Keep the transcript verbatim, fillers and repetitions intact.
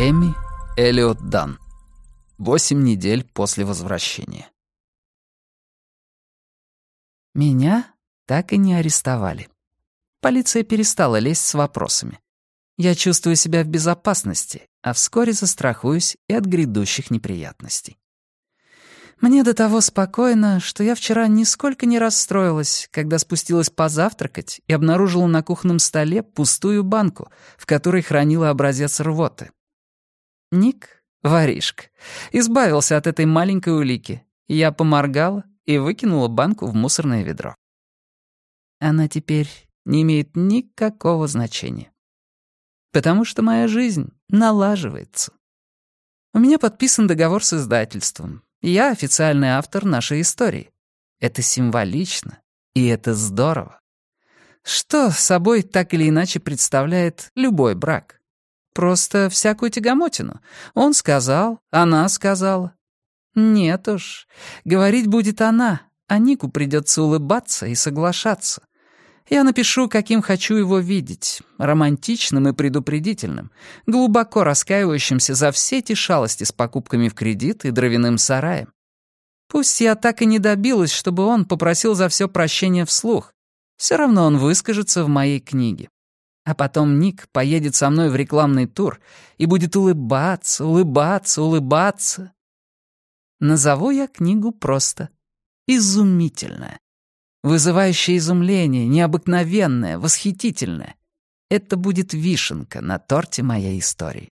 Эми Эллиот Дан. Восемь недель после возвращения. Меня так и не арестовали. Полиция перестала лезть с вопросами. Я чувствую себя в безопасности, а вскоре застрахуюсь и от грядущих неприятностей. Мне до того спокойно, что я вчера нисколько не расстроилась, когда спустилась позавтракать и обнаружила на кухонном столе пустую банку, в которой хранила образец рвоты. Ник, воришка, избавился от этой маленькой улики. Я поморгала и выкинула банку в мусорное ведро. Она теперь не имеет никакого значения. Потому что моя жизнь налаживается. У меня подписан договор с издательством. Я официальный автор нашей истории. Это символично, и это здорово. Что собой так или иначе представляет любой брак? Просто всякую тягомотину. Он сказал, она сказала. Нет уж, говорить будет она, а Нику придется улыбаться и соглашаться. Я напишу, каким хочу его видеть, романтичным и предупредительным, глубоко раскаивающимся за все эти шалости с покупками в кредит и дровяным сараем. Пусть я так и не добилась, чтобы он попросил за все прощения вслух, все равно он выскажется в моей книге. А потом Ник поедет со мной в рекламный тур и будет улыбаться, улыбаться, улыбаться. Назову я книгу просто «Изумительная». Вызывающее изумление, необыкновенное, восхитительное. Это будет вишенка на торте моей истории.